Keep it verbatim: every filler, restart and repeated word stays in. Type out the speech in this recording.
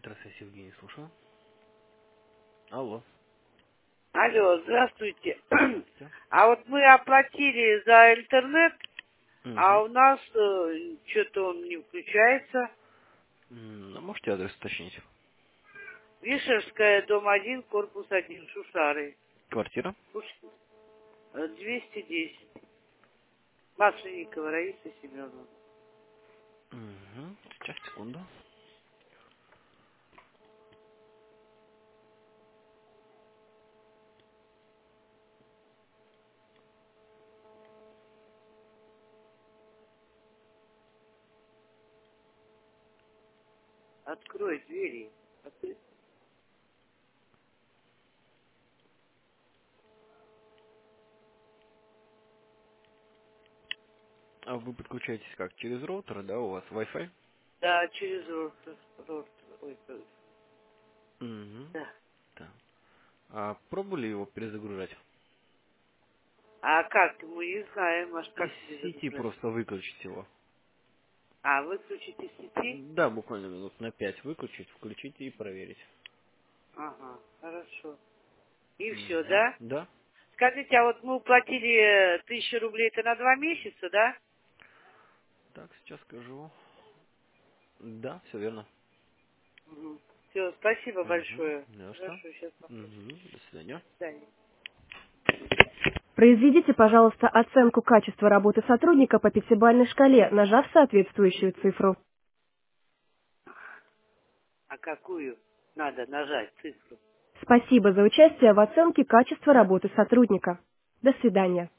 Здравствуйте, Евгений, слушаю. Алло. Алло, здравствуйте. Здравствуйте. А вот мы оплатили за интернет, а Угу. у нас э, что-то он не включается. М, а можете адрес уточнить? Вишерская, дом один, корпус один, Шушары. Квартира? Пушкин. Э, двести десять. Масленникова Раиса Семеновна. Угу. Сейчас, секунду. Открой двери. Открой. А вы подключаетесь как? Через роутер, да, у вас Wi-Fi? Да, через рот. рот. Ой, как- Угу. да. Так. А пробовали его перезагружать? А как? Мы не знаем, аж Из как сети перезагружать. просто выключить его. А, выключить из сети? Да, буквально минут на пять выключить, включить и проверить. Ага, хорошо. И все, Угу. да? Да. Скажите, а вот мы уплатили э, тысячу рублей, это на два месяца, да? Так, сейчас скажу. Да, все верно. Все, спасибо Угу. большое. Да что? Хорошо, сейчас посмотрим. Угу. До свидания. До свидания. Произведите, пожалуйста, оценку качества работы сотрудника по пятибалльной шкале, нажав соответствующую цифру. А какую надо нажать цифру? Спасибо за участие в оценке качества работы сотрудника. До свидания.